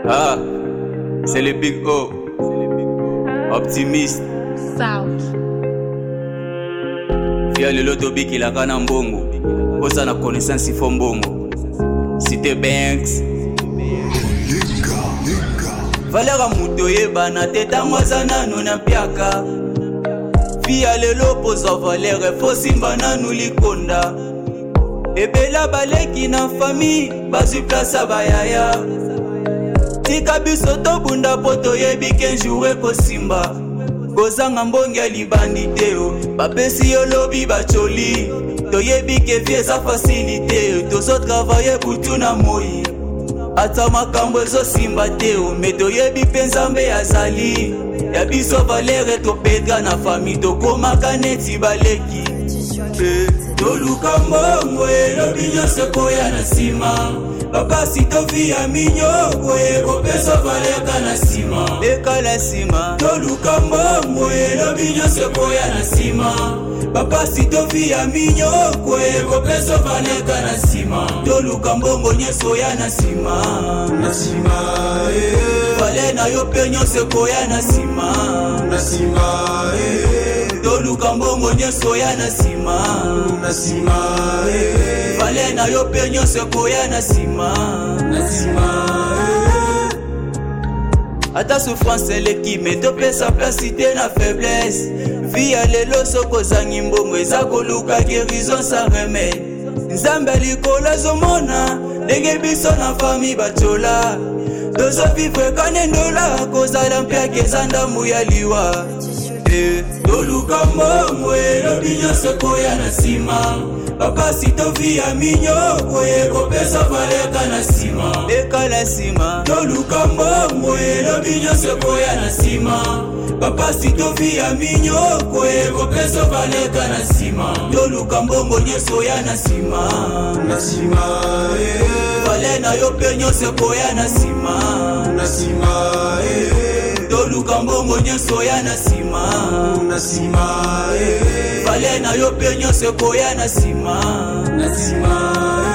Ah, c'est le Big O, optimiste. South. Via le lotobi qui la kana mbongo. Posa na connaissance ifo mbongo. Cité Banks. Valera muto yeba na teta mwazana nuna piaka. Via le lopoza valere fosimba na nulikonda. Ebela baleki na famille bazu plasa bayaya. Tika biso to bunda poto yebi kenjure kosimba. Kozanga mbongi ya libandi teo bapesi yo lobi bacholi. Toyebi ke vie za facilité. Tozo travailler butu na moi. Ata makambo ezo simba teo me toyebi penzambe azali. Ya biso valere to pedra na famille. Tokoma kaneti baleki. Toluka mbongo elobi nyonso koya na sima. Bakasi tofi ya minyoko kopesa valeka na sima. Eka na sima. Toluka mbongo elobi nyonso koya na sima. Bakasi tofi ya minyoko kopesa valeka na sima. Toluka mbongo nyonso ya na sima. Na sima vale na yo pe nyonso koya na sima. Na sima Toluka mbongo nyonso ya na sima. Na sima vale na yo pe nyonso koya na sima. Na sima Ata souffrance leki me topesa placité na faiblesse. Via lelo soko zangi mbongo eza koluka guérison sans remède. Nzambe likolo ezomona ndenge biso na famille bachola. Tozo vivre kanendola kozala mpiaka eza ndambu ya liwa. Toluka mbongo elobi nyonso koya na sima. Bakasi tofi ya minyoko kopesa valeka na sima. Eka na sima. Toluka mbongo elobi nyonso koya na sima. Bakasi tofi ya minyoko kopesa valeka na sima. Toluka mbongo nyonso ya na sima. Na sima vale na yo pe nyonso koya na sima. Na sima Toluka mbongo nyonso ya na sima. Na sima vale na yo pe nyonso koya na sima. Na sima